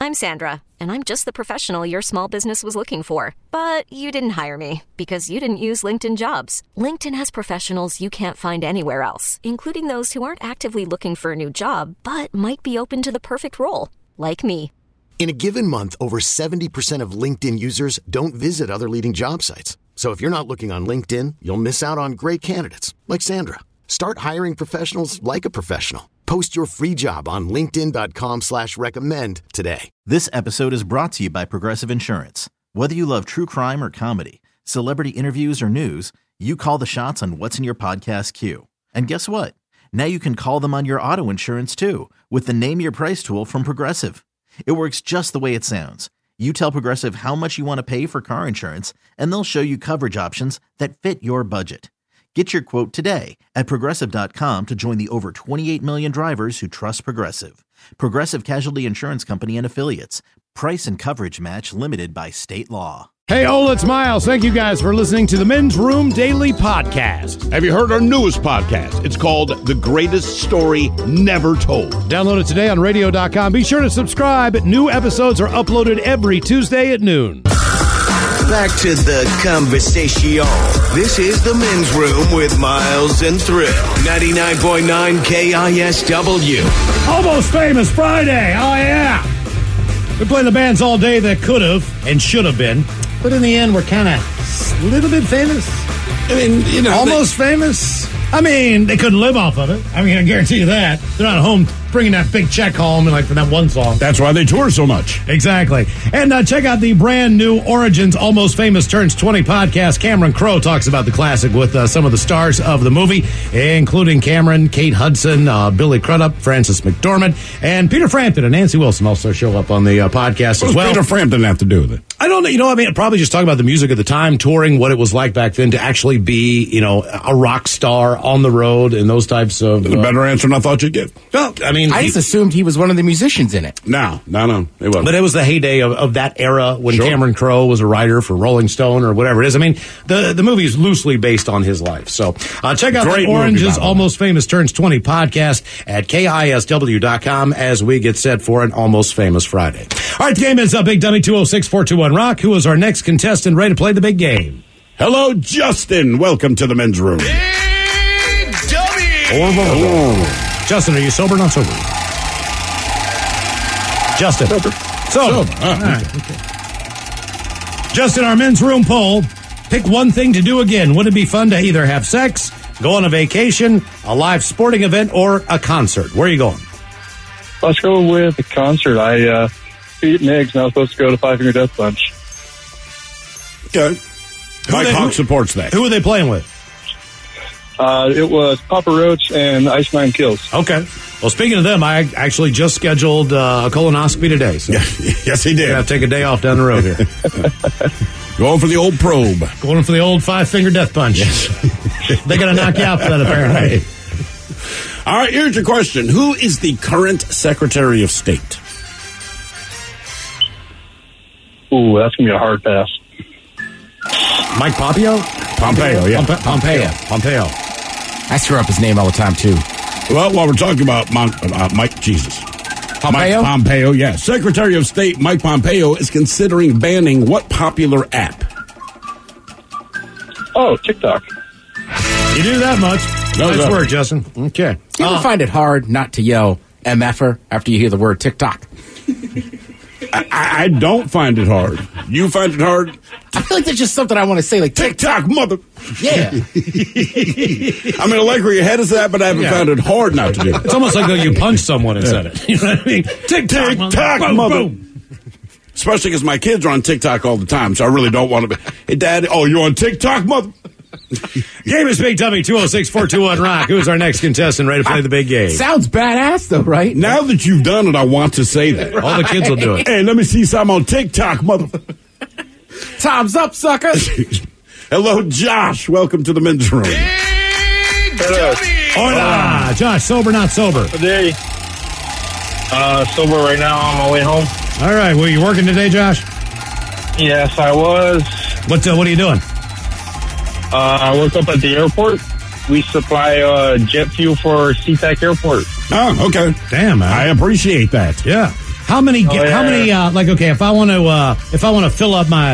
I'm Sandra, and I'm just the professional your small business was looking for. But you didn't hire me because you didn't use LinkedIn Jobs. LinkedIn has professionals you can't find anywhere else, including those who aren't actively looking for a new job, but might be open to the perfect role, like me. In a given month, over 70% of LinkedIn users don't visit other leading job sites. So if you're not looking on LinkedIn, you'll miss out on great candidates like Sandra. Start hiring professionals like a professional. Post your free job on linkedin.com/recommend today. This episode is brought to you by Progressive Insurance. Whether you love true crime or comedy, celebrity interviews or news, you call the shots on what's in your podcast queue. And guess what? Now you can call them on your auto insurance too with the Name Your Price tool from Progressive. It works just the way it sounds. You tell Progressive how much you want to pay for car insurance, and they'll show you coverage options that fit your budget. Get your quote today at Progressive.com to join the over 28 million drivers who trust Progressive. Progressive Casualty Insurance Company and Affiliates. Price and coverage match limited by state law. Hey, Ola, it's Miles. Thank you guys for listening to the Men's Room Daily Podcast. Have you heard our newest podcast? It's called The Greatest Story Never Told. Download it today on radio.com. Be sure to subscribe. New episodes are uploaded every Tuesday at noon. Back to the conversation. This is the Men's Room with Miles and Thrill. 99.9 KISW. Almost Famous Friday. Oh, yeah. We played the bands all day that could have and should have been. But in the end, we're kind of a little bit famous. I mean, you know. Almost famous. I mean, they couldn't live off of it. I mean, I guarantee you that. They're not home bringing that big check home like for that one song. That's why they tour so much. Exactly. And check out the brand new Origins Almost Famous Turns 20 podcast. Cameron Crowe talks about the classic with some of the stars of the movie, including Cameron, Kate Hudson, Billy Crudup, Frances McDormand, and Peter Frampton and Nancy Wilson also show up on the podcast as well. What does Peter Frampton have to do with it? I don't know. You know, I mean, probably just talk about the music at the time, touring, what it was like back then to actually be, you know, a rock star on the road and those types of... A better answer than I thought you'd get. Well, I mean... I just assumed he was one of the musicians in it. No, it wasn't. But it was the heyday of that era when Cameron Crowe was a writer for Rolling Stone or whatever it is. I mean, the movie is loosely based on his life. So check out the Orange's Almost Famous Turns 20 podcast at KISW.com as we get set for an Almost Famous Friday. All right, the game is Big Dummy 206-421-ROCK. Who is our next contestant ready to play the big game? Hello, Justin. Welcome to the Men's Room. Big W. Justin, are you sober or not sober? Justin. Sober. All right. Okay. Justin, our Men's Room poll. Pick one thing to do again. Would it be fun to either have sex, go on a vacation, a live sporting event, or a concert? Where are you going? Let's go with a concert. I beat Migs, and I was supposed to go to Five Finger Death Punch. Okay. Mike Hawk supports that. Who are they playing with? It was Papa Roach and Ice9 Kills. Okay. Well, speaking of them, I actually just scheduled a colonoscopy today. So yes, he did. I have to take a day off down the road here. Going for the old probe. Going for the old five-finger death punch. Yes. They're going to knock you out for that, apparently. All right, here's your question. Who is the current Secretary of State? Ooh, that's going to be a hard pass. Mike Pompeo? Pompeo, yeah. Pompeo. I screw up his name all the time, too. Well, while we're talking about Mike, Jesus. Pompeo? Mike Pompeo, yeah. Secretary of State Mike Pompeo is considering banning what popular app? Oh, TikTok. You do that much. Nice work, Justin. Okay. You ever find it hard not to yell MFer after you hear the word TikTok? I don't find it hard. You find it hard? I feel like that's just something I want to say, like TikTok, mother. Yeah. I mean, I like where your head is at, but I haven't found it hard not to do it. It's almost like though you punched someone and said it. You know what I mean? TikTok, mother. Boom. Especially because my kids are on TikTok all the time, so I really don't want to be. Hey, Dad, you're on TikTok, mother. Game is Big Dummy 206-421-ROCK. Who's our next contestant ready to play the big game? Sounds badass, though, right? Now that you've done it, I want to say that. All the kids will do it. Hey, let me see something on TikTok, mother. Time's up, sucker. Hello, Josh. Welcome to the Men's Room. Hola. Josh, sober, not sober? Today, sober right now on my way home. All right. Were you working today, Josh? Yes, I was. What are you doing? I work up at the airport. We supply jet fuel for SeaTac Airport. Oh, okay. Damn, man. I appreciate that. Yeah. How many? If I want to fill up my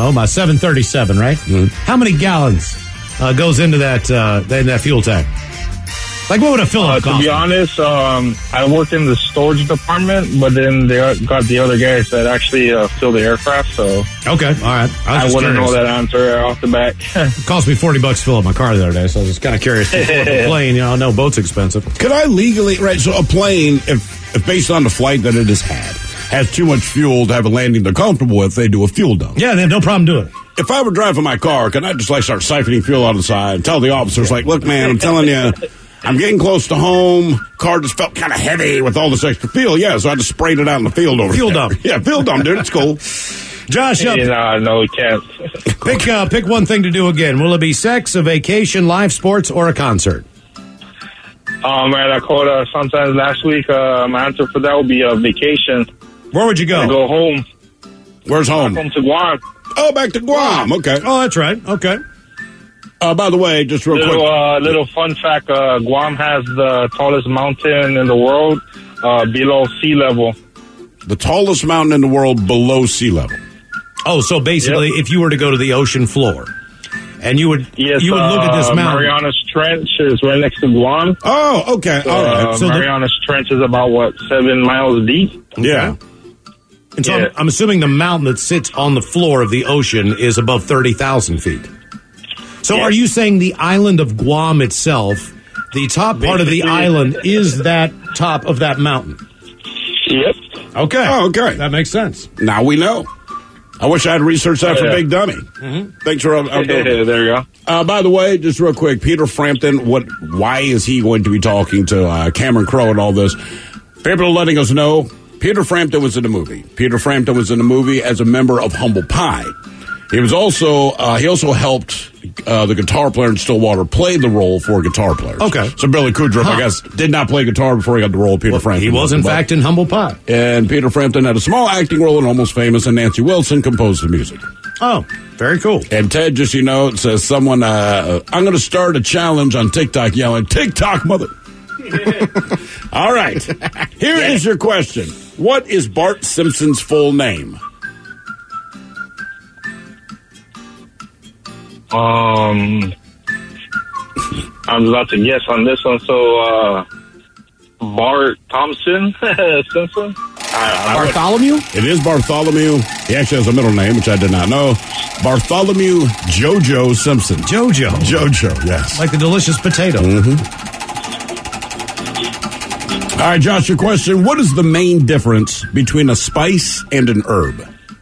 737, right? Mm-hmm. How many gallons goes into that fuel tank? Like, what would a fill-up cost? To be honest, I work in the storage department, but then they got the other guys that actually fill the aircraft, so... Okay, all right. I wouldn't know that answer off the bat. It cost me $40 to fill up my car the other day, so I was just kind of curious. A plane, I know boat's expensive. Could I legally... Right, so a plane, if based on the flight that it has too much fuel to have a landing they're comfortable with, they do a fuel dump. Yeah, they have no problem doing it. If I were driving my car, could I just start siphoning fuel out of the side and tell the officers, look, man, I'm telling you... I'm getting close to home. Car just felt kind of heavy with all this extra fuel. Yeah, so I just sprayed it out in the field over fuel there. Dump. Yeah, fuel dump, dude. It's cool. Josh, no, we can't. Pick one thing to do again. Will it be sex, a vacation, live sports, or a concert? Man, I called sometime last week. My answer for that would be a vacation. Where would you go? I'd go home. Where's home? Home to Guam. Oh, back to Guam. Okay. Oh, that's right. Okay. By the way, just real quick. Little fun fact, Guam has the tallest mountain in the world below sea level. The tallest mountain in the world below sea level. Oh, so basically, if you were to go to the ocean floor, and you would look at this mountain. Marianas Trench is right next to Guam. Oh, okay. All right. So Marianas Trench is about, 7 miles deep? Yeah. And so I'm assuming the mountain that sits on the floor of the ocean is above 30,000 feet. So are you saying the island of Guam itself, the top part of the island, is that top of that mountain? Yep. Okay. Oh, okay. That makes sense. Now we know. I wish I had researched that for Big Dummy. Mm-hmm. Thanks for there you go. By the way, just real quick, Peter Frampton, why is he going to be talking to Cameron Crowe and all this? People are letting us know Peter Frampton was in the movie. Peter Frampton was in the movie as a member of Humble Pie. He was also he helped the guitar player in Stillwater play the role for guitar players. Okay. So Billy Kudrup, I guess, did not play guitar before he got the role of Peter Frampton. He was, in fact, in Humble Pie. And Peter Frampton had a small acting role in Almost Famous, and Nancy Wilson composed the music. Oh, very cool. And Ted, just it says someone, I'm going to start a challenge on TikTok yelling, TikTok, mother. All right. Here is your question. What is Bart Simpson's full name? I'm about to guess on this one. So, Bart Thompson Simpson? Bartholomew? It is Bartholomew. He actually has a middle name, which I did not know. Bartholomew Jojo Simpson. Jojo, yes. Like the delicious potato. Mm-hmm. All right, Josh, your question. What is the main difference between a spice and an herb?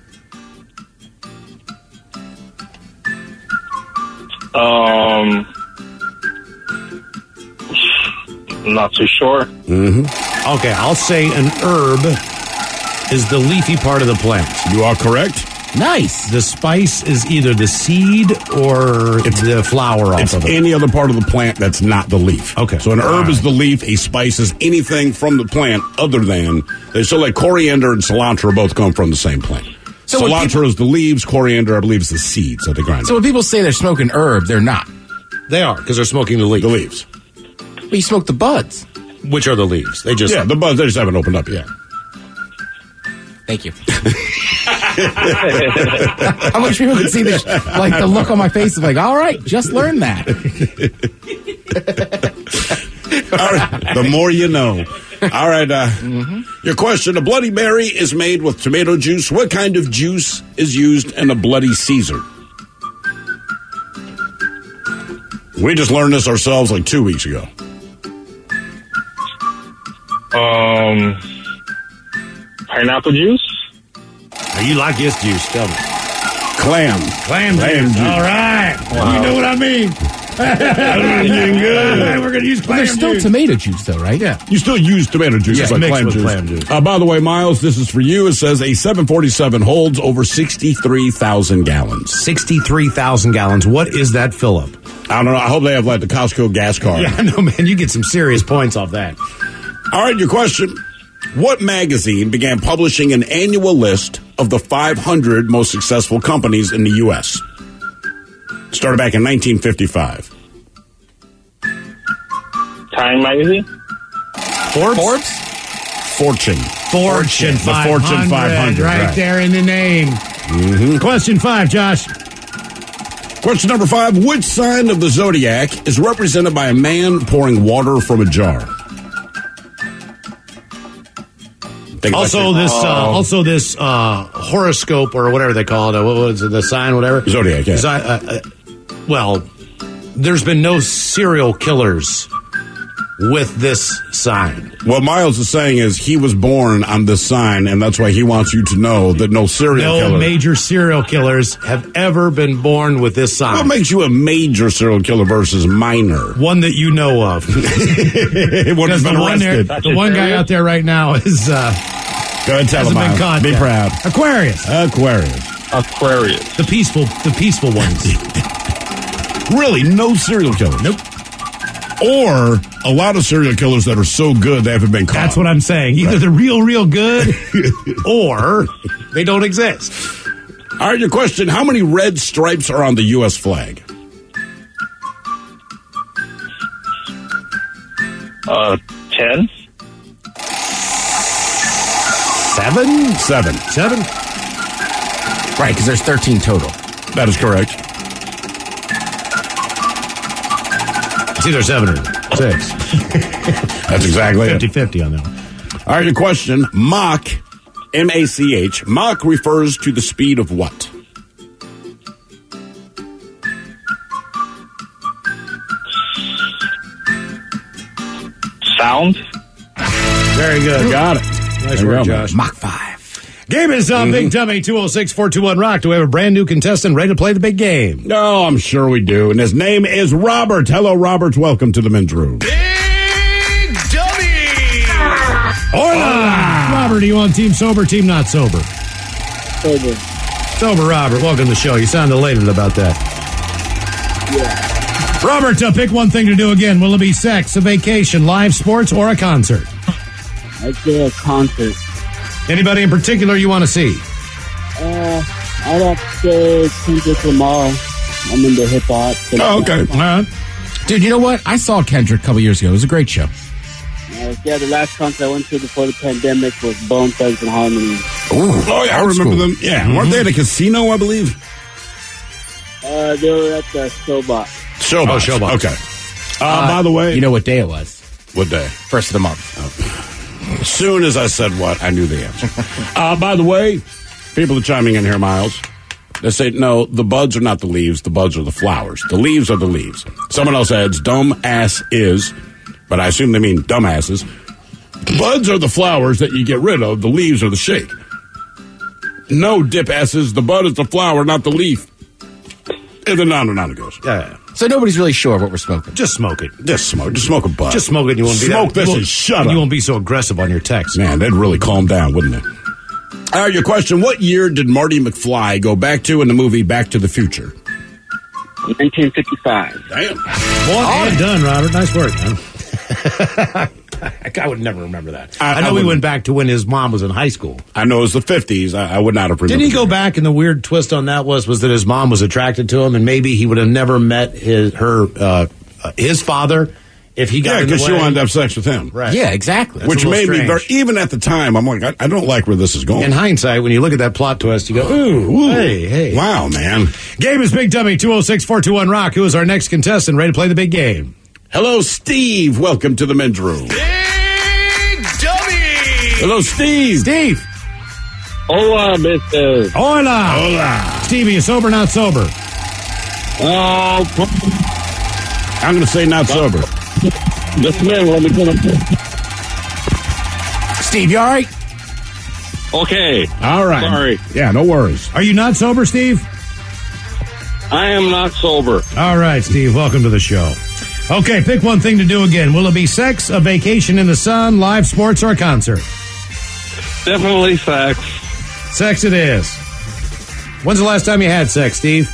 Not too sure. Mm-hmm. Okay, I'll say an herb is the leafy part of the plant. You are correct. Nice. The spice is either the seed or it's the flower off of it. It's any other part of the plant that's not the leaf. Okay. So an herb is the leaf. A spice is anything from the plant other than... So like coriander and cilantro both come from the same plant. So cilantro is the leaves. Coriander, I believe, is the seeds that they grind. So when people say they're smoking herb, they're not. They are, because they're smoking the leaves. The leaves. But you smoke the buds. Which are the leaves. They just... Yeah, the buds, they just haven't opened up yet. Thank you. I wish people could see this, like the look on my face of like, all right, just learned that. All right, the more you know. All right, Your question, a Bloody Mary is made with tomato juice. What kind of juice is used in a Bloody Caesar? We just learned this ourselves like 2 weeks ago. Pineapple juice? You like this juice, tell me. Clam juice. All right. Wow. You know what I mean. Good. We're going to use clam juice. There's still tomato juice, though, right? Yeah. You still use tomato juice. Yeah, like clam juice. By the way, Miles, this is for you. It says a 747 holds over 63,000 gallons. 63,000 gallons. What is that fill-up? I don't know. I hope they have like the Costco gas card. Yeah, I know, man. You get some serious points off that. All right, your question. What magazine began publishing an annual list of the 500 most successful companies in the U.S.? Started back in 1955. Time magazine? Forbes? Fortune. Fortune 500. The Fortune 500. Right there in the name. Mm-hmm. Question 5, Josh. Question number 5. Which sign of the zodiac is represented by a man pouring water from a jar? Also this horoscope or whatever they call it. What is it? The sign, whatever? Zodiac, yeah. Well, there's been no serial killers with this sign. What Miles is saying is he was born on this sign, and that's why he wants you to know that no major serial killers have ever been born with this sign. What makes you a major serial killer versus minor? One that you know of. One has been arrested. The one guy out there right now is... Go ahead, tell him, been caught Be yet. proud. Aquarius. Aquarius. The peaceful ones. Really, no serial killer? Nope. Or a lot of serial killers that are so good they haven't been caught. That's what I'm saying. Either they're real good, or they don't exist. All right, your question. How many red stripes are on the U.S. flag? 10? 7? Right, because there's 13 total. That is correct. It's either 7 or 6. That's exactly it. 50-50 on that one. All right, your question. Mach, M-A-C-H. Mach refers to the speed of what? Sound? Very good. Got it. Nice work, Josh. Mach 5. Game is up. Big Dummy 206-421-ROCK. Do we have a brand new contestant ready to play the big game? No, I'm sure we do. And his name is Robert. Hello, Robert. Welcome to the men's room. Big Dummy! Hola! Robert, are you on team sober, team not sober? Sober. Sober, Robert. Welcome to the show. You sound elated about that. Yeah. Robert, pick one thing to do again. Will it be sex, a vacation, live sports, or a concert? I'd say a concert. Anybody in particular you want to see? I'd have to say Kendrick Lamar. I'm into hip hop. Oh, okay. All right. Dude, you know what? I saw Kendrick a couple years ago. It was a great show. Yeah, the last concert I went to before the pandemic was Bone Thugs and Harmony. Oh, yeah, I remember them. Yeah, weren't they at a casino, I believe? They were at the Showbox. Showbox. Oh, Showbox. Okay. By the way... You know what day it was? What day? First of the month. As soon as I said what, I knew the answer. By the way, people are chiming in here, Miles. They say, no, the buds are not the leaves. The buds are the flowers. The leaves are the leaves. Someone else adds, dumb ass is, but I assume they mean dumbasses. Buds are the flowers that you get rid of. The leaves are the shake. No, dip asses. The bud is the flower, not the leaf. And then on and on it goes. Yeah. So nobody's really sure what we're smoking. Just smoke it. Just smoke a bud. Just smoke it. And you won't be smoke this and shut up. You won't be so aggressive on your text. Man, that'd really calm down, wouldn't it? All right, your question. What year did Marty McFly go back to in the movie Back to the Future? 1955. Damn. Well done, Robert. Nice work, man. I would never remember that. I know we went back to when his mom was in high school. I know it was the 50s. I would not have remembered. Didn't he go back, and the weird twist on that was that his mom was attracted to him, and maybe he would have never met his father if he got in the way? because she wanted to have sex with him. Right. Yeah, exactly. That's Which made me even at the time, I'm like, I don't like where this is going. In hindsight, when you look at that plot twist, you go, ooh, hey. Wow, man. Game is Big Dummy, 206-421-ROCK. Who is our next contestant ready to play the big game? Hello, Steve. Welcome to the men's room. Big Dummy! Hello, Steve. Steve. Hola, mister. Hola. Stevie, you sober, not sober? I'm going to say not sober. Just a minute, let me put up. Steve, you all right? Okay. All right. Sorry. Yeah, no worries. Are you not sober, Steve? I am not sober. All right, Steve, welcome to the show. Okay, pick one thing to do again. Will it be sex, a vacation in the sun, live sports, or a concert? Definitely sex. Sex it is. When's the last time you had sex, Steve?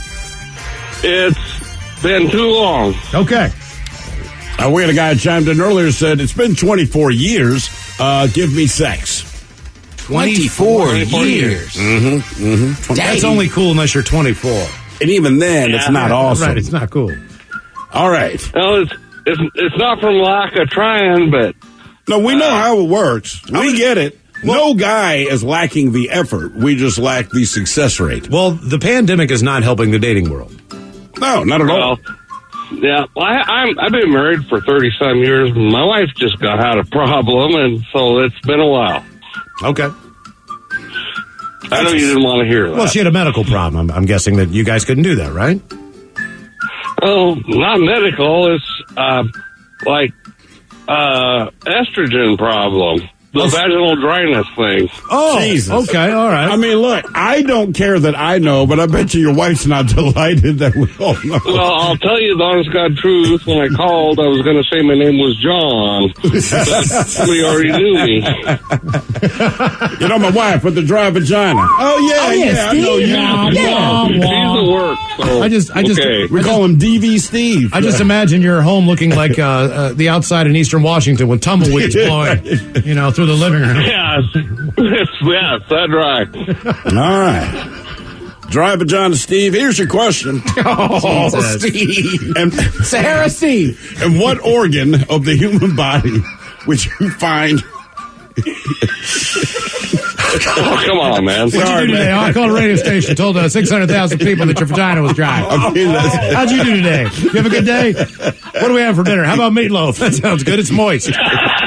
It's been too long. Okay. We had a guy who chimed in earlier said, it's been 24 years. Give me sex. 24 years. That's only cool unless you're 24. And even then, it's not awesome. Right, it's not cool. All right. Well, it's not from lack of trying, but No, we know how it works. We get it. No guy is lacking the effort. We just lack the success rate. Well, the pandemic is not helping the dating world. No, not at all. Yeah, I've been married for 30-some years. My wife just had a problem, and so it's been a while. Okay. I know you didn't want to hear that. Well, she had a medical problem. I'm guessing that you guys couldn't do that, right? Oh, not medical. It's estrogen problem. The vaginal dryness thing. Oh, Jesus. Okay, all right. I mean, look, I don't care that I know, but I bet you your wife's not delighted that we all know. Well, I'll tell you the honest God truth. When I called, I was going to say my name was John. But somebody already knew me. You know my wife with the dry vagina. Oh, yeah, I know you. She's at work. So, we call him DV Steve. I just imagine your home looking like the outside in Eastern Washington with tumbleweeds blowing, through the living room. Yes, that's right. All right. Dry vagina Steve, here's your question. Oh, Steve. And Sahara Steve. And what organ of the human body would you find... Oh, come on, man. What'd you do today? I called a radio station, told 600,000 people that your vagina was dry. How'd you do today? You have a good day? What do we have for dinner? How about meatloaf? That sounds good. It's moist. We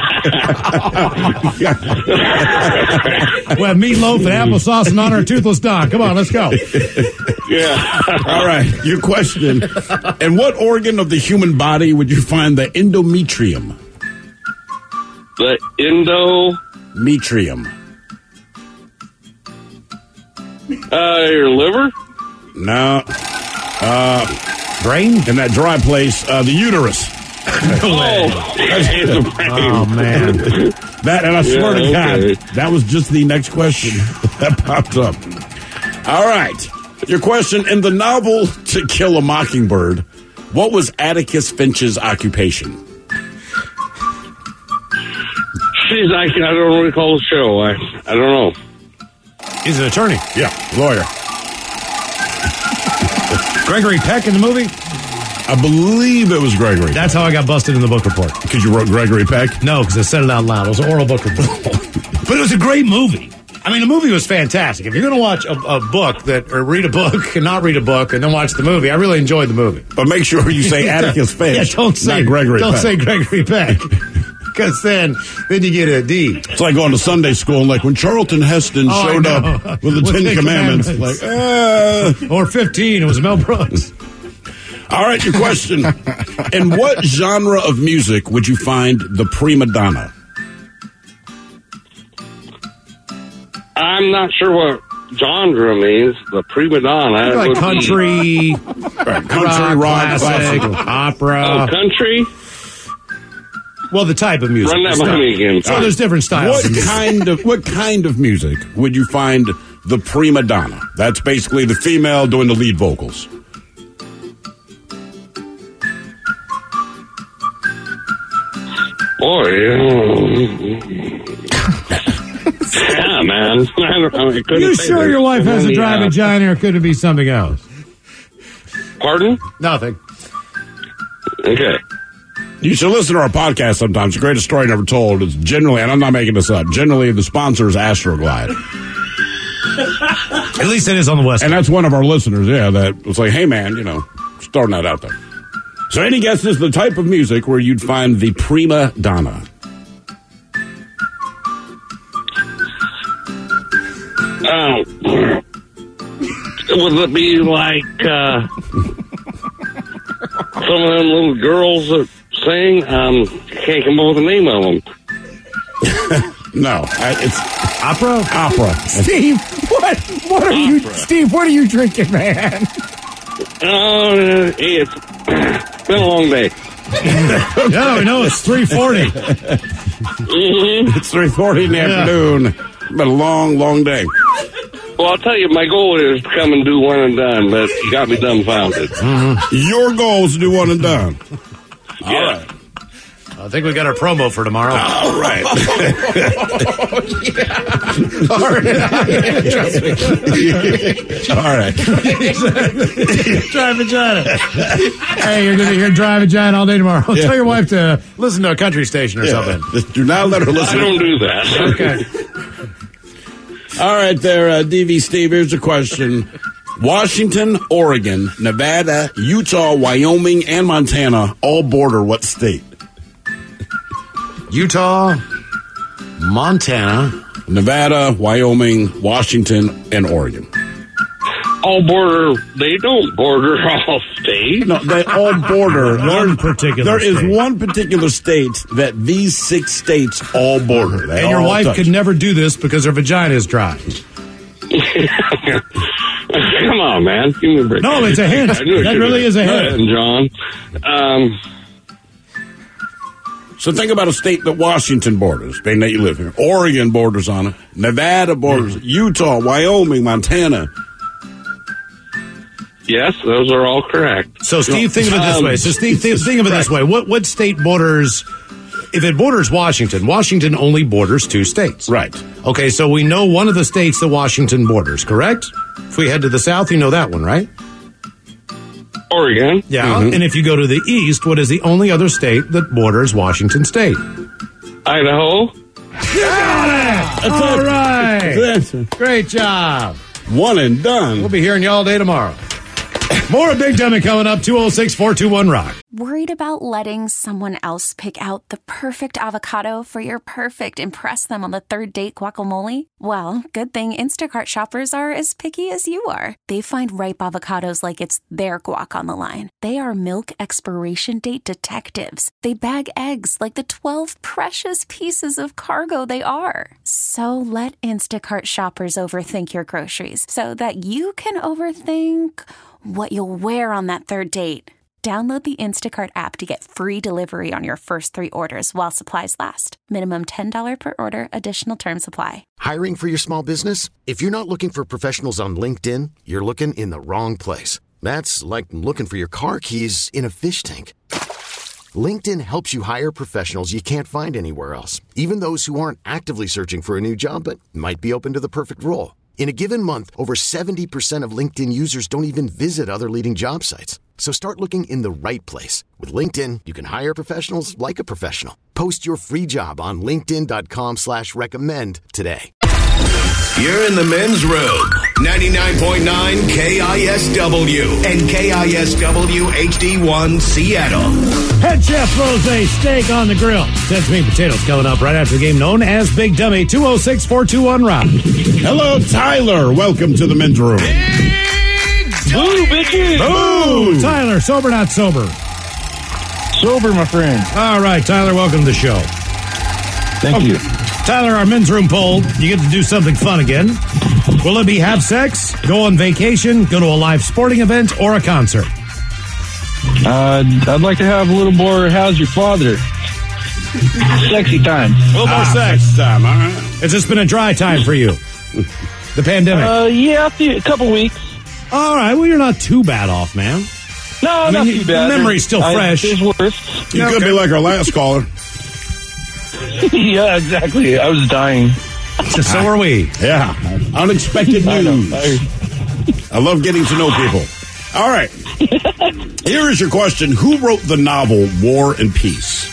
have meatloaf and applesauce in honor of Toothless Don. Come on, let's go. Yeah. All right, your question. In what organ of the human body would you find the endometrium? The endometrium. Your liver? No. Brain? In that dry place, the uterus. Oh, man. That, and I swear to God, that was just the next question that popped up. All right. Your question, in the novel To Kill a Mockingbird, what was Atticus Finch's occupation? Jeez, I don't recall the show. I don't know. He's an attorney. Yeah, lawyer. Gregory Peck in the movie? I believe it was Gregory. That's how I got busted in the book report. Because you wrote Gregory Peck? No, because I said it out loud. It was an oral book report. But it was a great movie. I mean, the movie was fantastic. If you're going to watch a book or read a book and not read a book and then watch the movie, I really enjoyed the movie. But make sure you say Atticus Finch. Yeah, don't say Gregory Peck. Don't say Gregory Peck. Because then you get a D. It's like going to Sunday school, and like when Charlton Heston showed up with the Ten Commandments. Like, Or 15, it was Mel Brooks. All right, your question. In what genre of music would you find the prima donna? I'm not sure what genre means. The prima donna. Like country, country, rock, classic, opera. Oh, country? Well, the type of music. Run that by me again. So there's different styles. What kind of music would you find the prima donna? That's basically the female doing the lead vocals. Boy, yeah, man. You sure your wife has a dry vagina, or could it be something else? Pardon? Nothing. Okay. You should listen to our podcast sometimes. The greatest story never told is generally, and I'm not making this up, generally the sponsor is Astroglide. At least it is on the West. And that's one of our listeners, that was like, hey, man, starting that out there. So any guesses the type of music where you'd find the prima donna? Would it be like some of them little girls that sing? Can't come up with the name of them. No, it's opera. Steve, what are you? Steve, what are you drinking, man? It's been a long day. Yeah, we know it's 3:40. It's 3:40 in the afternoon. Been a long, long day. Well, I'll tell you, my goal is to come and do one and done, but you got me dumbfounded. Your goal is to do one and done. Yeah. All right. I think we got our promo for tomorrow. All right. All right. Dry vagina. Hey, you're going to hear dry vagina all day tomorrow. Tell your wife to listen to a country station or something. Do not let her listen. I don't do that. Okay. All right, there, DV Steve, here's a question. Washington, Oregon, Nevada, Utah, Wyoming, and Montana all border what state? Utah, Montana, Nevada, Wyoming, Washington, and Oregon. All border. They don't border all states. No, they all border one particular There is state. one particular state that these 6 states all border. They And your all wife touch. could never do this because her vagina is dry. Come on, man. Give me a break. No, it's a hint. I knew it That should really be. is a hint. John. So think about a state that Washington borders, being that you live here. Oregon borders on it. Nevada borders. Utah, Wyoming, Montana. Yes, those are all correct. So, Steve, think of it this way. So, Steve, think of it this way. What state borders... If it borders Washington, Washington only borders 2 states. Right. Okay, so we know one of the states that Washington borders, correct? If we head to the south, you know that one, right? Oregon. Yeah. And if you go to the east, what is the only other state that borders Washington State? Idaho. Got it! All right. Great job. One and done. We'll be hearing you all day tomorrow. More of Big Dummy coming up, 206-421-ROCK. Worried about letting someone else pick out the perfect avocado for your perfect impress them on the 3rd date guacamole? Well, good thing Instacart shoppers are as picky as you are. They find ripe avocados like it's their guac on the line. They are milk expiration date detectives. They bag eggs like the 12 precious pieces of cargo they are. So let Instacart shoppers overthink your groceries so that you can overthink what you'll wear on that 3rd date. Download the Instacart app to get free delivery on your first 3 orders while supplies last. Minimum $10 per order. Additional terms apply. Hiring for your small business? If you're not looking for professionals on LinkedIn, you're looking in the wrong place. That's like looking for your car keys in a fish tank. LinkedIn helps you hire professionals you can't find anywhere else, even those who aren't actively searching for a new job but might be open to the perfect role. In a given month, over 70% of LinkedIn users don't even visit other leading job sites. So start looking in the right place. With LinkedIn, you can hire professionals like a professional. Post your free job on linkedin.com/recommend today. You're in the men's room. 99.9 KISW and KISW HD1 Seattle. Head Chef throws a steak on the grill. Sesame potatoes coming up right after the game known as Big Dummy. 206-421-ROCK. Hello, Tyler. Welcome to the men's room. Boo, bitches! Boo! Tyler, sober, not sober? Sober, my friend. All right, Tyler, welcome to the show. Thank you. Tyler, our men's room poll, you get to do something fun again. Will it be have sex, go on vacation, go to a live sporting event, or a concert? I'd like to have a little more how's your father? Sexy time. A little more sex. Time, all right. It's just been a dry time for you. The pandemic. Yeah, a couple weeks. All right, well, you're not too bad off, man. No, not too bad. Memory's still fresh. There's worse. You could be like our last caller. Yeah, exactly. I was dying. So are we. Yeah. Unexpected news. I love getting to know people. All right. Here is your question. Who wrote the novel War and Peace?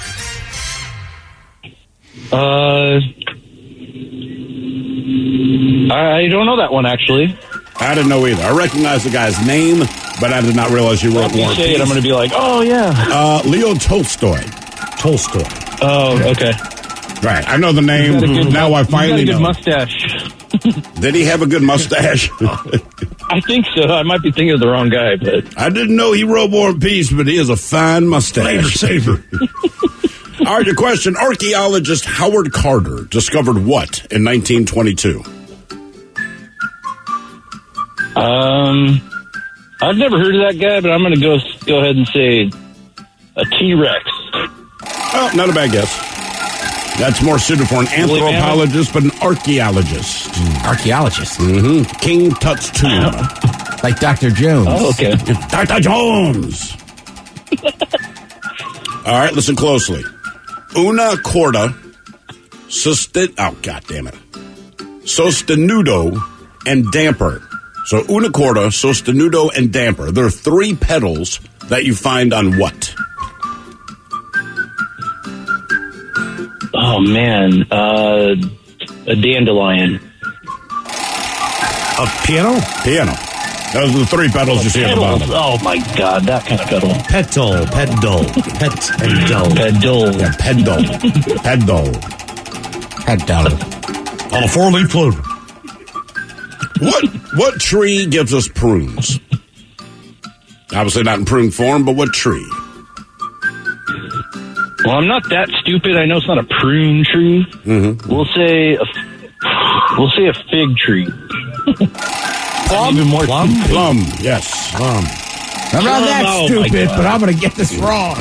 I don't know that one, actually. I didn't know either. I recognize the guy's name, but I did not realize he wrote War and Peace. I'm going to be like, oh, yeah. Leo Tolstoy. Oh, okay. Right. I know the name. Now I finally know. He's got a good mustache. Did he have a good mustache? I think so. I might be thinking of the wrong guy, but I didn't know he wrote War and Peace, but he has a fine mustache. Saver. All right, your question. Archaeologist Howard Carter discovered what in 1922? I've never heard of that guy, but I'm going to go ahead and say a T-Rex. Oh, not a bad guess. That's more suited for an anthropologist, but an archaeologist. Archaeologist. Mm-hmm. King Tut's tomb. Like Dr. Jones. Oh, okay. Dr. Jones. All right, listen closely. Una corda, sostenuto, and damper. So una corda, sostenuto, and damper. There are 3 petals that you find on what? Oh, man. A dandelion. A piano? Piano. Those are the three pedals you see at the bottom. Oh, my God, that kind of pedal. Pedal. Pedal. Yeah, pedal. On a 4-leaf clover. What tree gives us prunes? Obviously not in prune form, but what tree? Well, I'm not that stupid. I know it's not a prune tree. Mm-hmm. We'll say a fig tree. Plum? Even more Plum. Yes. Plum. I'm not that stupid, but I'm going to get this wrong.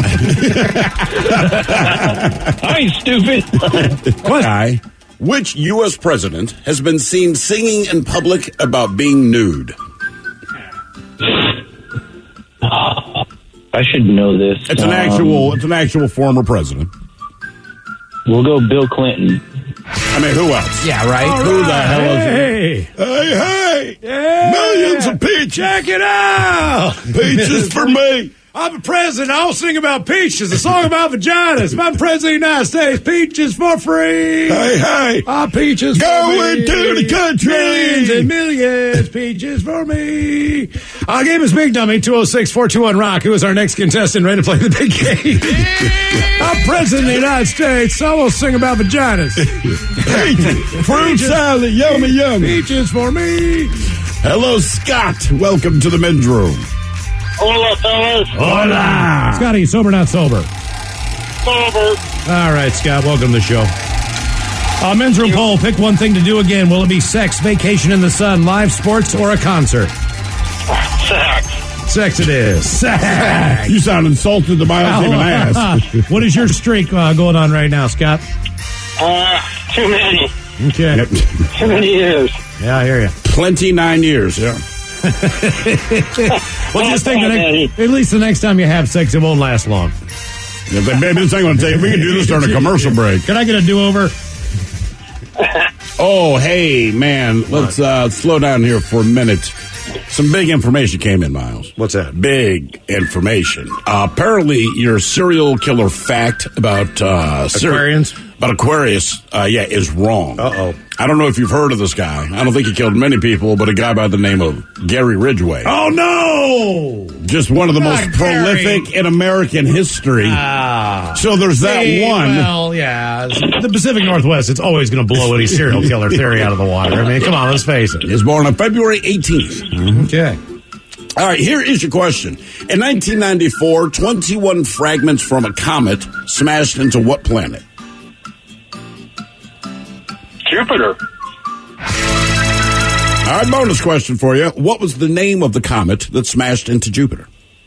I ain't stupid. Guy, which U.S. president has been seen singing in public about being nude? I should know this. It's an actual former president. We'll go Bill Clinton. I mean, who else? Yeah, right. Who the hell is Hey! Hey! Yeah. Millions of peaches. Check it out! Peaches for me. I'm a president. I'll sing about peaches. A song about vaginas. If I'm president of the United States, peaches for free. Hey! Peaches for Going me. to the country. Millions and millions. Peaches for me. Our game is Big Dummy, 206-421-ROCK. Who is our next contestant ready to play the big game? I'm president of the United States, so I will sing about vaginas. Peaches. Fruit salad. Yummy, yummy. Peaches for me. Hello, Scott. Welcome to the men's room. Hola, fellas. Hola. Scotty, you sober or not sober? Sober. All right, Scott, welcome to the show. Men's room poll, pick one thing to do again. Will it be sex, vacation in the sun, live sports, or a concert? Sex. Sex it is. Sex. You sound insulted the Miles even asked. What is your streak going on right now, Scott? Too many. Okay. Too many years. Yeah, I hear you. 29 years, yeah. Well, just think at least the next time you have sex, it won't last long. Yeah, but baby, this ain't going to take. We can do this during a commercial break. Can I get a do-over? Oh, hey, man. Let's slow down here for a minute. Some big information came in, Miles. What's that? Big information. Apparently, your serial killer fact about Aquarians? About Aquarius, is wrong. Uh-oh. I don't know if you've heard of this guy. I don't think he killed many people, but a guy by the name of Gary Ridgway. Oh, no! Just one of the most prolific in American history. So there's that one. Well, yeah. The Pacific Northwest, it's always going to blow any serial killer theory out of the water. I mean, come on, let's face it. He was born on February 18th. Okay. All right, here is your question. In 1994, 21 fragments from a comet smashed into what planet? Jupiter. All right, bonus question for you. What was the name of the comet that smashed into Jupiter?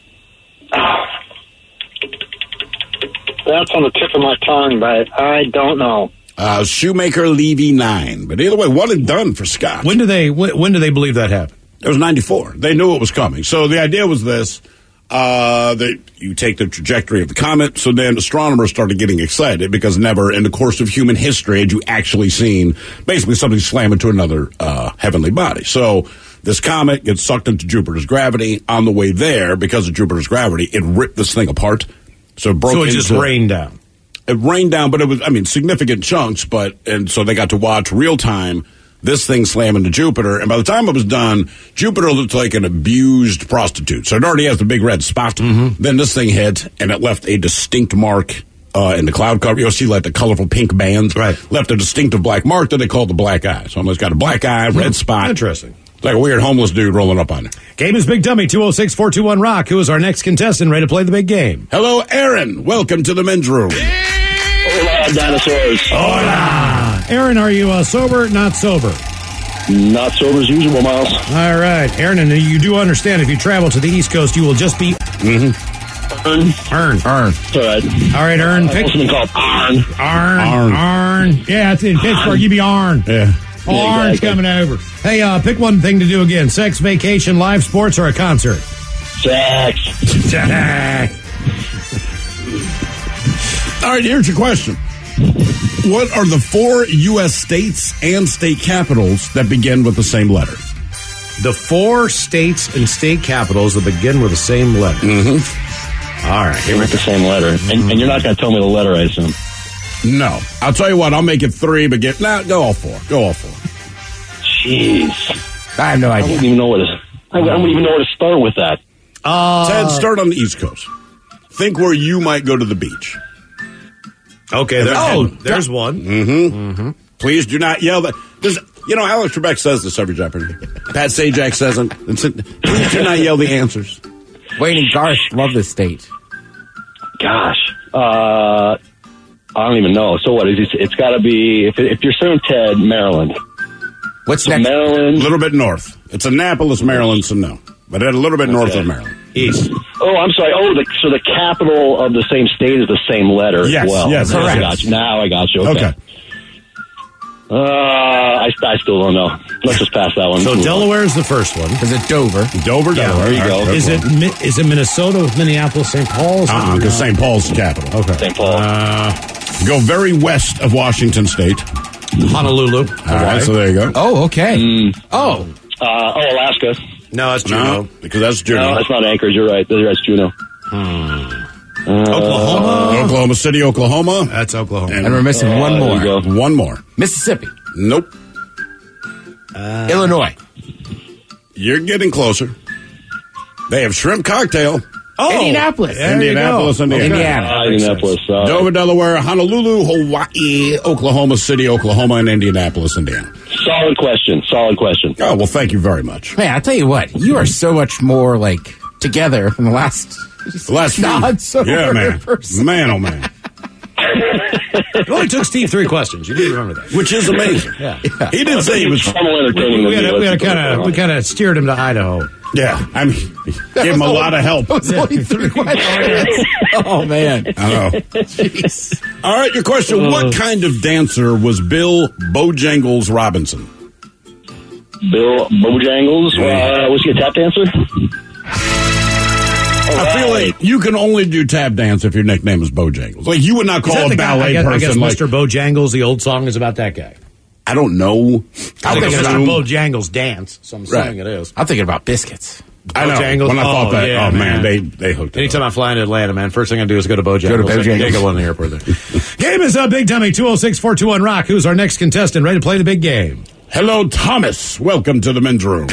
That's on the tip of my tongue, but I don't know. Shoemaker-Levy 9. But either way, one and done for Scott. When do they believe that happened? It was 94. They knew it was coming. So the idea was this. That you take the trajectory of the comet, so then astronomers started getting excited because never in the course of human history had you actually seen basically something slam into another heavenly body. So this comet gets sucked into Jupiter's gravity. On the way there, because of Jupiter's gravity, it ripped this thing apart. So it broke So it just rained down. It rained down, but it was, significant chunks, and so they got to watch real time this thing slam into Jupiter, and by the time it was done, Jupiter looked like an abused prostitute. So it already has the big red spot. Mm-hmm. Then this thing hit, and it left a distinct mark in the cloud cover. You'll see like the colorful pink bands. Right. Left a distinctive black mark that they call the black eye. So it's got a black eye, red spot. Interesting. Like a weird homeless dude rolling up on it. Game is Big Dummy, 206-421-ROCK. Who is our next contestant ready to play the big game? Hello, Aaron. Welcome to the men's room. Hola, dinosaurs. Hola. Aaron, are you sober, not sober? Not sober as usual, Miles. All right, Aaron, and you do understand if you travel to the East Coast, you will just be... Arn. All right, Arn. Pick something called Arn. Yeah, it's in Pittsburgh. You be Arn. Yeah. Arn's coming over. Hey, pick one thing to do again. Sex, vacation, live sports, or a concert? Sex. All right, here's your question. What are the 4 U.S. states and state capitals that begin with the same letter? The 4 states and state capitals that begin with the same letter. Mm-hmm. All right. Here with the same letter. And you're not going to tell me the letter, I assume. No. I'll tell you what, I'll make it 3, but go all 4. Go all 4. Jeez. I have no idea. I wouldn't even know where to start with that. Ted, start on the East Coast. Think where you might go to the beach. Okay, there's one. Mm-hmm. Please do not yell that. Alex Trebek says this every Jeopardy. Pat Sajak says it. Please do not yell the answers. Wayne and Garth love this state. Gosh. I don't even know. So what? It's got to be, if you're saying Ted, Maryland. What's next? Maryland. A little bit north. It's Annapolis, Maryland, so no. But a little bit north of Maryland. East. Oh, I'm sorry. So the capital of the same state is the same letter yes, as well. Yes, correct. I got you. Okay. I still don't know. Let's just pass that one. So Delaware is the first one. Is it Dover? Delaware. There you go. Is it Minnesota with Minneapolis, St. Paul's? Because St. Paul's the capital. Okay. St. Paul. Go very west of Washington State. Honolulu. All right, so there you go. Oh, okay. Alaska. No, that's Juneau. No, because that's Juneau. No, that's not Anchorage. You're right. That's Juneau. Oklahoma. Oklahoma City, Oklahoma. That's Oklahoma. And we're missing one more. One more. Mississippi. Nope. Illinois. You're getting closer. They have shrimp cocktail. Indianapolis. Indianapolis, Indiana. Indianapolis. Dover, Delaware, Honolulu, Hawaii, Oklahoma City, Oklahoma, and Indianapolis, Indiana. Solid question. Oh, well, thank you very much. Man, I'll tell you what. You are so much more, together from the last non-sober Yeah, man. person. Man, oh, man. It only took Steve 3 questions. You do remember that. Which is amazing. Yeah. He did say he was... We kind of steered him to Idaho. Yeah. I mean, gave him a lot of help. That was only 3 questions. Oh, man. I know. Jeez. All right, your question. What kind of dancer was Bill Bojangles Robinson? Bill Bojangles? Was he a tap dancer? I feel like you can only do tap dance if your nickname is Bojangles. Like, you would not call a ballet person. I guess Mr. Bojangles, the old song is about that guy. I don't know. I think it's Mr. Bojangles Dance, so I'm assuming it is. I'm thinking about biscuits. I know. Bojangles. When I thought that, yeah, man, they hooked it Anytime up. I fly into Atlanta, man, first thing I do is go to Bojangles. Go to Bojangles. Can't get one in the airport there. Game is up, Big Dummy, 206-421-ROCK. Who's our next contestant? Ready to play the big game? Hello, Thomas. Welcome to the men's room.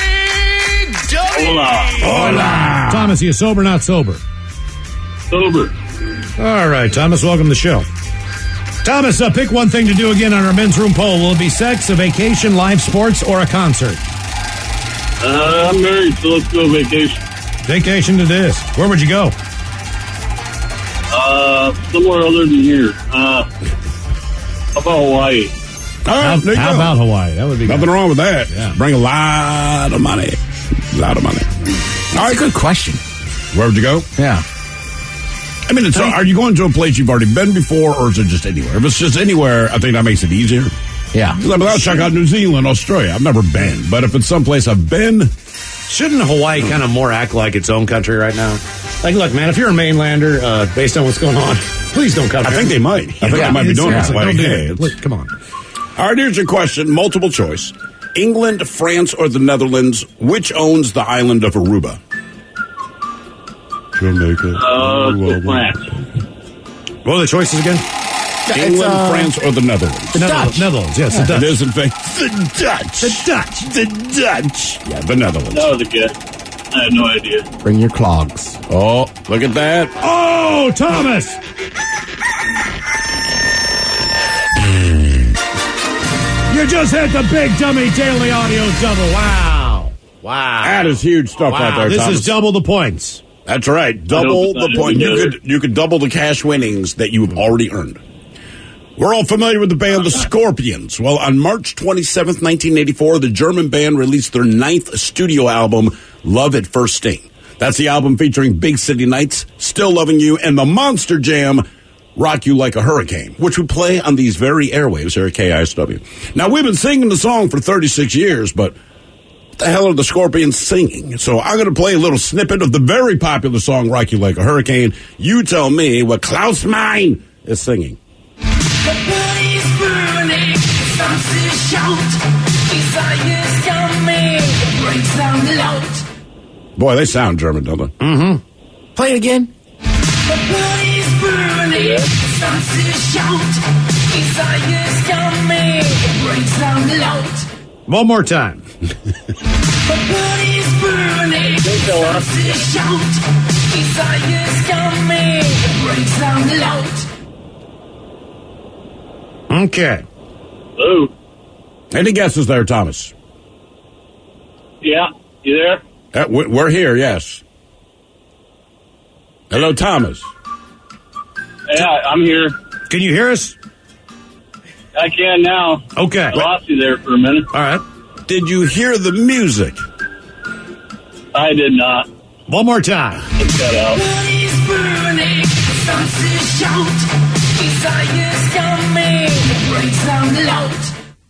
Hola. Thomas, are you sober or not sober? Sober. All right, Thomas, welcome to the show. Thomas, pick one thing to do again on our men's room poll. Will it be sex, a vacation, live sports, or a concert? I'm married, so let's go vacation. Vacation it is. Where would you go? Somewhere other than here. How about Hawaii? All right, there you How go. about Hawaii? That would be Nothing good. wrong with that. Yeah. Bring a lot of money. All That's a good question. Where would you go? Yeah. I mean, are you going to a place you've already been before, or is it just anywhere? If it's just anywhere, I think that makes it easier. Yeah. I'll check out New Zealand, Australia. I've never been. But if it's someplace I've been... Shouldn't Hawaii kind of more act like its own country right now? Like, look, man, if you're a mainlander, based on what's going on, please don't come I here. think they might. I think they might be doing that. Seriously, Like, don't do hey, it. Look, come on. All right, here's your question. Multiple choice. England, France, or the Netherlands, which owns the island of Aruba? Jamaica. France. What are the choices again? England, France, or the Netherlands? The Netherlands, yes. The Dutch. It is, in fact, the Dutch. The Dutch. Yeah, the Netherlands. That was a guess. I had no idea. Bring your clogs. Oh, look at that. Oh, Thomas! You just hit the Big Dummy Daily Audio Double. Wow. That is huge stuff right there, This Thomas. is double the points. That's right. Double the point. You could double the cash winnings that you have already earned. We're all familiar with the band The Scorpions. Well, on March 27th, 1984, the German band released their 9th studio album, Love at First Sting. That's the album featuring Big City Nights, Still Loving You, and the monster jam, Rock You Like a Hurricane, which we play on these very airwaves here at KISW. Now, we've been singing the song for 36 years, but what the hell are the Scorpions singing? So I'm going to play a little snippet of the very popular song, Rock You Like a Hurricane. You tell me what Klaus Meine is singing. The body's burning, starts to shout. Desire's coming, breaks down loud. Boy, they sound German, don't they? Mm-hmm. Play it again. The body's burning, starts to shout. Desire's coming, breaks down loud. One more time. body's burning. Something shout. Desire's coming. Breaks down loud. Okay. Hello. Any guesses there, Thomas? Yeah, you there? We're here, yes. Hello, Thomas. Yeah, I'm here. Can you hear us? I can now. Okay. I lost you there for a minute. All right. Did you hear the music? I did not. One more time. Cut out. Body's burning. Something shout. Desire's coming. Breaks down loud.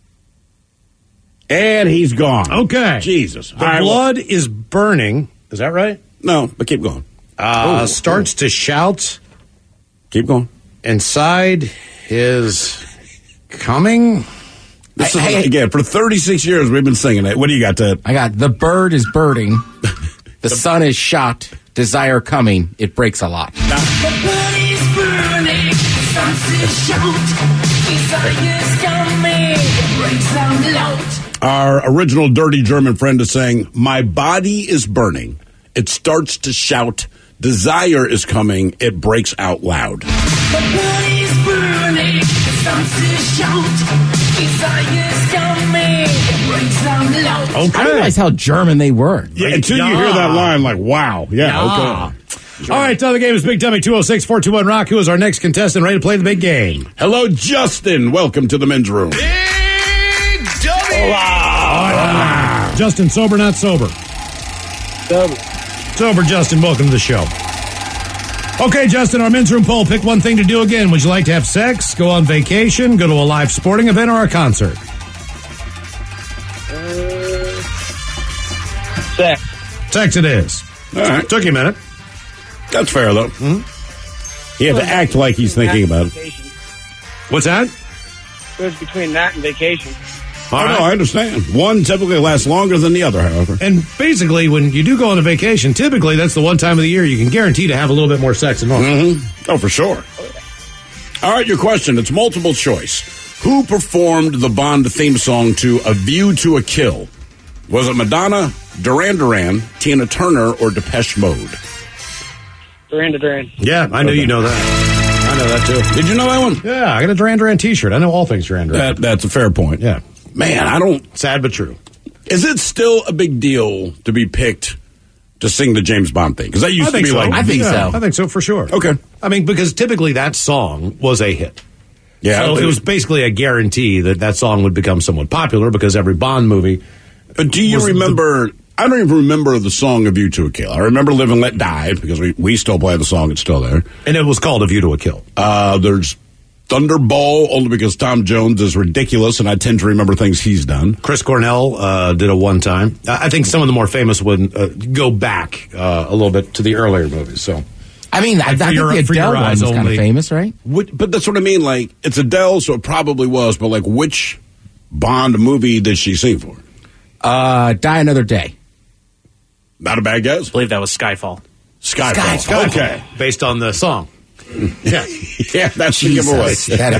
And he's gone. Okay. Jesus. The blood is burning. Is that right? No, but keep going. Starts to shout. Keep going. Inside is coming. This is, again, for 36 years we've been singing it. What do you got, Ted? I got the bird is birding. The sun is shot. Desire coming. It breaks a lot. The body's burning. Something shout. Desire's coming. Breaks down loud. Our original dirty German friend is saying, my body is burning. It starts to shout. Desire is coming. It breaks out loud. The body's burning. Something shout. Desire's coming. Breaks down loud. I didn't realize how German they were. Yeah, until you hear that line, like, wow. Yeah, okay. All right, the game is Big Dummy 206-421-ROCK. Who is our next contestant ready to play the big game? Hello, Justin. Welcome to the men's room. Big Dummy. Hola. Justin, sober, not sober? Sober. Sober, Justin. Welcome to the show. Okay, Justin, our men's room poll. Pick one thing to do again. Would you like to have sex, go on vacation, go to a live sporting event, or a concert? Sex. Sex it is. All right. Took you a minute. That's fair, though. He had to act like he's thinking about it. What's that? It's between that and vacation. No, I understand. One typically lasts longer than the other, however. And basically, when you do go on a vacation, typically that's the one time of the year you can guarantee to have a little bit more sex than normal. Mm-hmm. Oh, for sure. All right, your question. It's multiple choice. Who performed the Bond theme song to A View to a Kill? Was it Madonna, Duran Duran, Tina Turner, or Depeche Mode? Duran Duran. Yeah, I know you know that. I know that, too. Did you know that one? Yeah, I got a Duran Duran t-shirt. I know all things Duran Duran. That's a fair point. Yeah. Man, I don't... Sad but true. Is it still a big deal to be picked to sing the James Bond thing? Because that used to be like... I think so. I think so, for sure. Okay. I mean, because typically that song was a hit. Yeah. So it was basically a guarantee that that song would become somewhat popular because every Bond movie... But do you remember... I don't even remember the song A View to a Kill. I remember Live and Let Die because we still play the song. It's still there. And it was called A View to a Kill. There's Thunderball, only because Tom Jones is ridiculous, and I tend to remember things he's done. Chris Cornell did a one time. I think some of the more famous would go back a little bit to the earlier movies. So, I mean, I think the Adele one was kind of famous, right? But that's what I mean. Like, it's Adele, so it probably was. But like, which Bond movie did she sing for? Die Another Day. Not a bad guess. I believe that was Skyfall. Skyfall. Okay, based on the song. Yeah, yeah, that's the giveaway.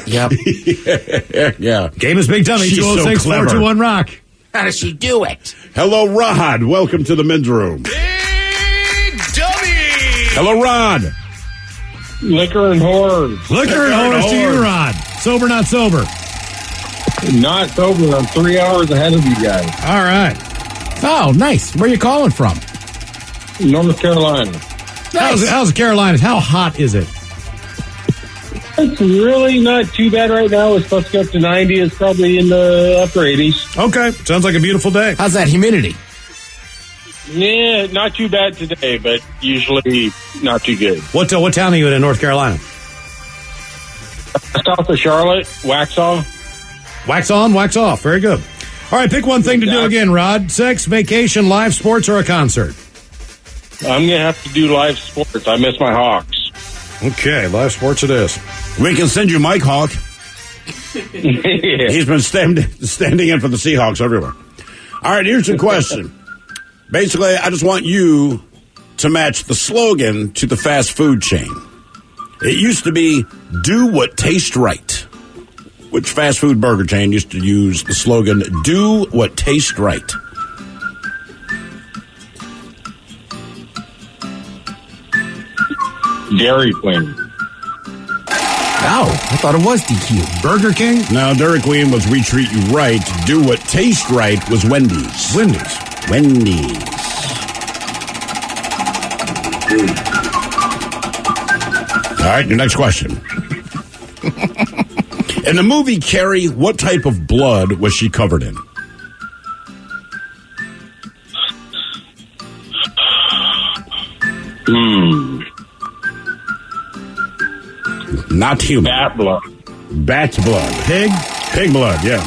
Yep. Yeah. Game is Big Dummy. 206-421-ROCK. How does she do it? Hello, Rod. Welcome to the men's room. Big Dummy. Hello, Rod. Liquor and whores. Liquor and whores to you, Rod. Sober, not sober? Not sober. I'm 3 hours ahead of you guys. All right. Oh, nice. Where are you calling from? North Carolina. Nice. How's the Carolinas? How hot is it? It's really not too bad right now. It's supposed to go up to 90. It's probably in the upper 80s. Okay. Sounds like a beautiful day. How's that humidity? Yeah, not too bad today, but usually not too good. What town are you in North Carolina? South of Charlotte, Waxhaw. Wax on, wax off. Very good. All right, pick one thing to do again, Rod. Sex, vacation, live sports, or a concert? I'm going to have to do live sports. I miss my Hawks. Okay, live sports it is. We can send you Mike Hawk. Yeah. He's been standing in for the Seahawks everywhere. All right, here's the question. Basically, I just want you to match the slogan to the fast food chain. It used to be, do what tastes right. Which fast food burger chain used to use the slogan, do what tastes right? Dairy Queen. Oh, I thought it was DQ. Burger King? No, Dairy Queen was We Treat You Right. Do What Tastes Right was Wendy's. Wendy's. All right, your next question. In the movie Carrie, what type of blood was she covered in? Not human. Bat blood. Bat blood. Pig? Pig blood, yeah.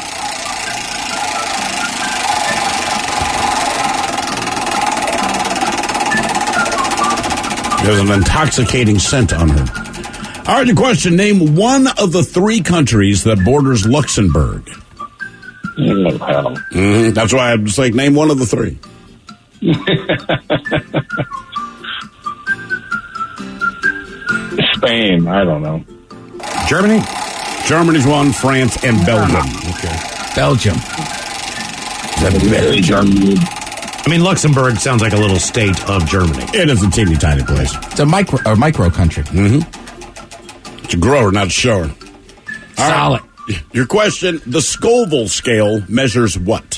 There's an intoxicating scent on her. All right, the question. Name one of the 3 countries that borders Luxembourg. Oh, hell. That's why I was like, name one of the 3. Spain. I don't know. Germany? Germany's one, France, and Belgium. Okay. Belgium. Germany. I mean, Luxembourg sounds like a little state of Germany. It is a teeny tiny place. It's a micro country. It's a grower, not a shower. All Solid. right. Your question, the Scoville scale measures what?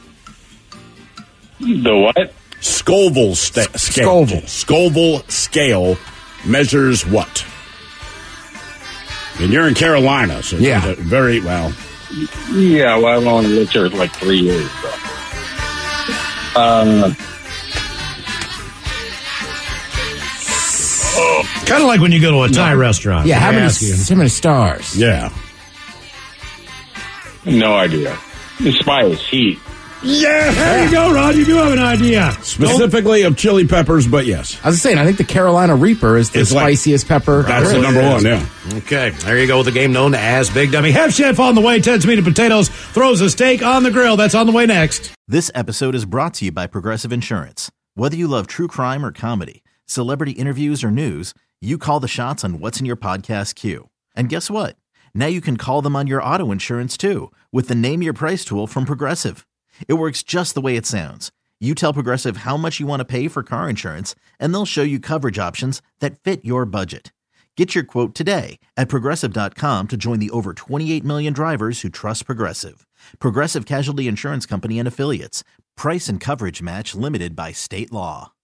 The what? Scoville scale. Scoville scale measures what? And you're in Carolina, so yeah. It's very well. Yeah, well, I've only lived here like 3 years, so. Kind of like when you go to a Thai restaurant. Yeah, how many stars? Yeah. No idea. It's by his heat. Yeah, there you go, Rod. You do have an idea. Specifically of chili peppers, but yes. I was saying, I think the Carolina Reaper is the spiciest pepper. That's the number one, yeah. Okay, there you go with the game known as Big Dummy. Half Chef on the way. Ted's Meat and Potatoes throws a steak on the grill. That's on the way next. This episode is brought to you by Progressive Insurance. Whether you love true crime or comedy, celebrity interviews or news, you call the shots on what's in your podcast queue. And guess what? Now you can call them on your auto insurance too with the Name Your Price tool from Progressive. It works just the way it sounds. You tell Progressive how much you want to pay for car insurance, and they'll show you coverage options that fit your budget. Get your quote today at Progressive.com to join the over 28 million drivers who trust Progressive. Progressive Casualty Insurance Company and Affiliates. Price and coverage match limited by state law.